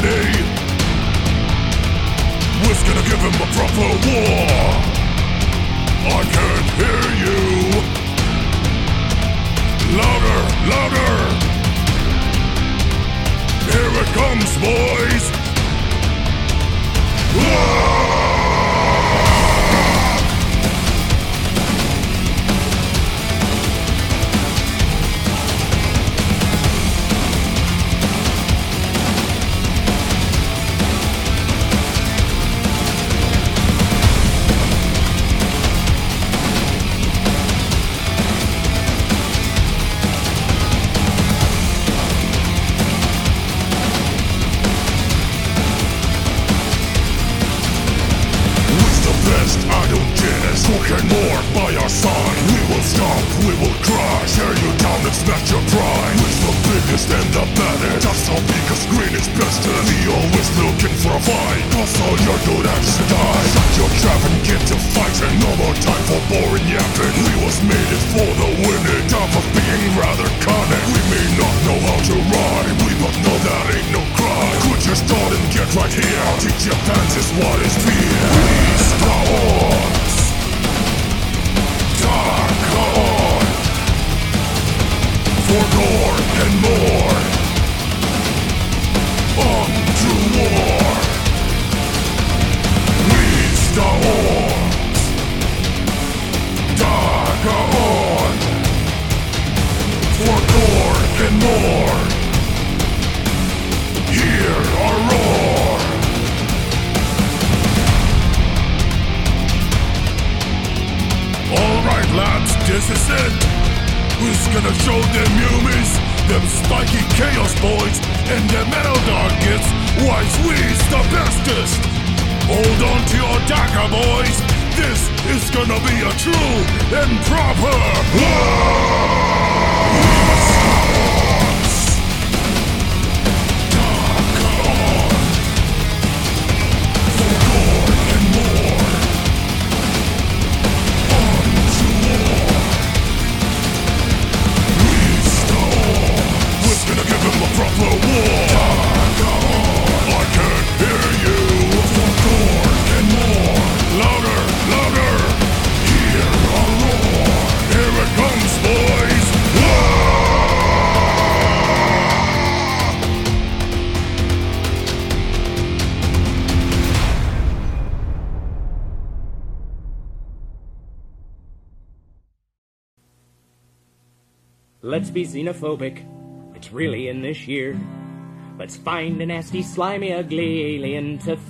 city. We're gonna give him a proper war. I can't hear you. Louder, louder. Here it comes, boys. I don't care, who can more by our side? We will stop, we will crush, tear you down and smash your pride. Who's the biggest and the baddest? That's all because green is bestest. We always looking for a fight, cause all your good acts to die. Shut your trap and get to fighting, no more time for boring yapping. We was made it for the winning, top of being rather cunning. We may not know how to ride, we both know that ain't no crime. Quit your start and get right here, teach your pants is what is fear. Please go on. Dark on. For gore and more. On to war. Reach the horns. Dark on. For gore and more. Hear our roar. Alright lads, this is it. Who's gonna show them humans, them spiky chaos boys, and them metal targets, why we's the bestest. Hold on to your dagger, boys. This is gonna be a true and proper war. Proper war. I can't hear you. For gore and more. Louder, louder. Hear our roar. Here it comes, boys. Let's be xenophobic. It's really in this year. Let's find a nasty, slimy, ugly alien to